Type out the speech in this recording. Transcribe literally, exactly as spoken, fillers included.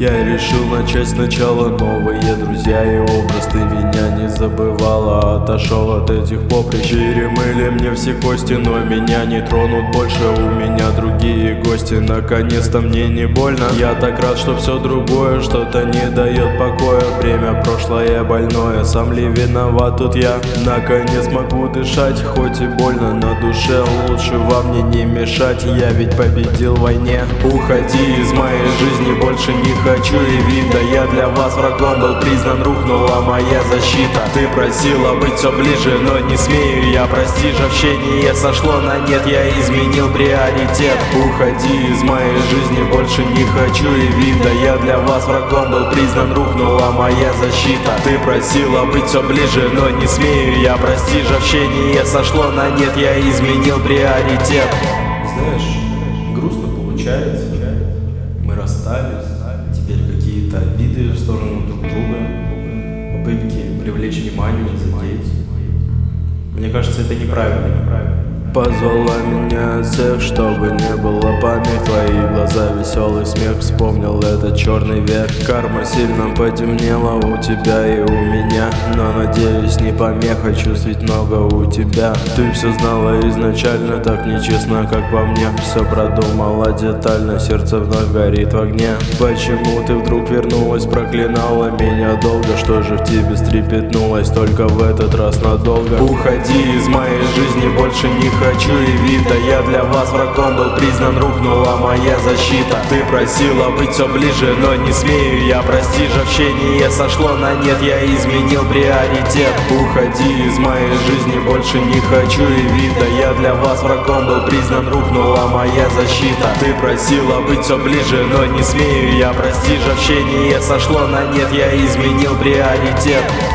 Я решил начать сначала, новые друзья и образ. Ты меня не забывала, отошел от этих поприщ. Перемыли мне все кости, но меня не тронут больше. У меня другие гости, наконец-то мне не больно. Я так рад, что все другое что-то не дает покоя. Время прошлое больное, сам ли виноват тут я? Наконец могу дышать, хоть и больно на душе. Лучше вам мне не мешать, я ведь победил в войне. Уходи из моей жизни, больше не хочу и вида. Я для вас врагом был признан, рухнула моя защита. Ты просила быть все ближе, но не смею я. Прости, общение сошло на нет, я изменил приоритет. Уходи из моей жизни, больше не хочу и вида. Я для вас врагом был признан, рухнула моя защита. Ты просила быть все ближе, но не смею я. Прости, общение сошло на нет, я изменил приоритет. Знаешь, грустно получается. Мы расстались, теперь какие-то обиды в сторону друг друга, попытки привлечь внимание, задеть. Мне кажется, это неправильно. Позвала меня от всех, чтобы не было помех. Твои глаза, веселый смех, вспомнил этот черный век. Карма сильно потемнела у тебя и у меня, но надеюсь не помеха, чувств ведь много у тебя. Ты все знала изначально, так нечестно, как по мне. Все продумала детально, сердце вновь горит в огне. Почему ты вдруг вернулась, проклинала меня долго? Что же в тебе стрепетнулось, только в этот раз надолго? Уходи из моей жизни, больше не хочу Хочу и вида, я для вас врагом был признан, рухнула моя защита. Ты просила быть все ближе, но не смею я. Прости, общение сошло на нет, я изменил приоритет. Уходи из моей жизни, больше не хочу и вида. Я для вас врагом был признан, рухнула моя защита. Ты просила быть все ближе, но не смею я. Прости, общение сошло на нет, я изменил приоритет.